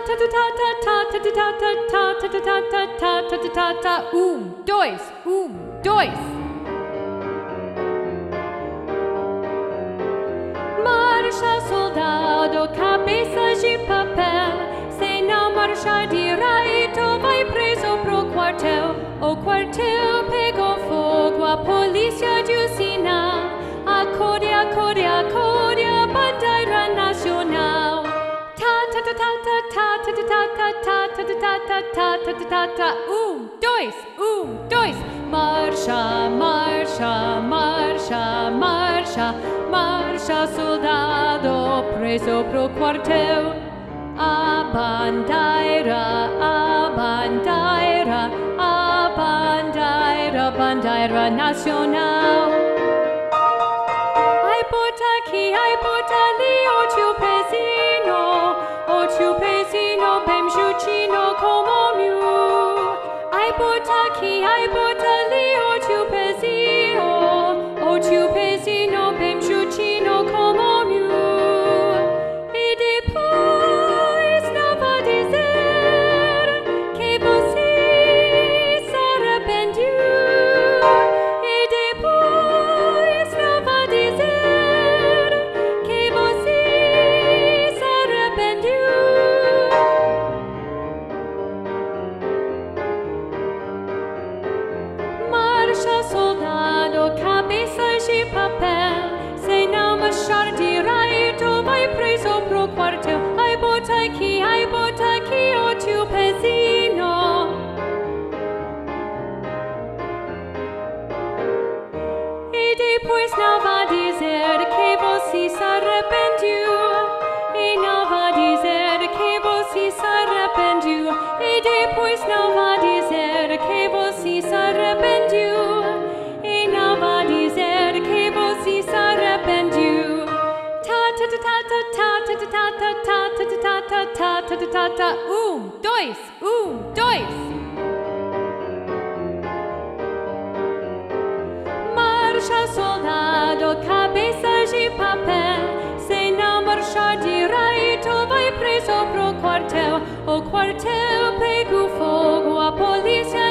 Dois, dois. Marcha, soldado, cabeça de papel. Se não marchar direito, vai preso pro quartel. O quartel pegou fogo, a polícia deu sinal. Acorde, acorde, acorde, a bandeira nacional. Dois. Marcha, marcha, marcha, marcha, marcha, soldado, preso pro quartel. A bandeira, a bandeira, a bandeira, bandeira nacional. Ai, bota ali, o tio pezinho, bem jutinho como mil. Ai, bota ali, o tio pezinho, bem jutinho como mil. E depois não vá dizer que você se arrependeu. E depois não vá dizer que você se arrependeu. Marcha, soldado, cabeça de papel. Se não marchar direito, vai preso pro quartel. Ai, bota aqui, o tio pezinho. E depois não vá dizer que você se arrependeu. E não vá dizer que você se arrependeu. E depois não vá dizer que você se arrependeu. E não vá dizer que você se arrependeu. Dois. Marcha, soldado, cabeça de papel. Se não marchar direito, vai preso pro quartel. O quartel pegou fogo, a polícia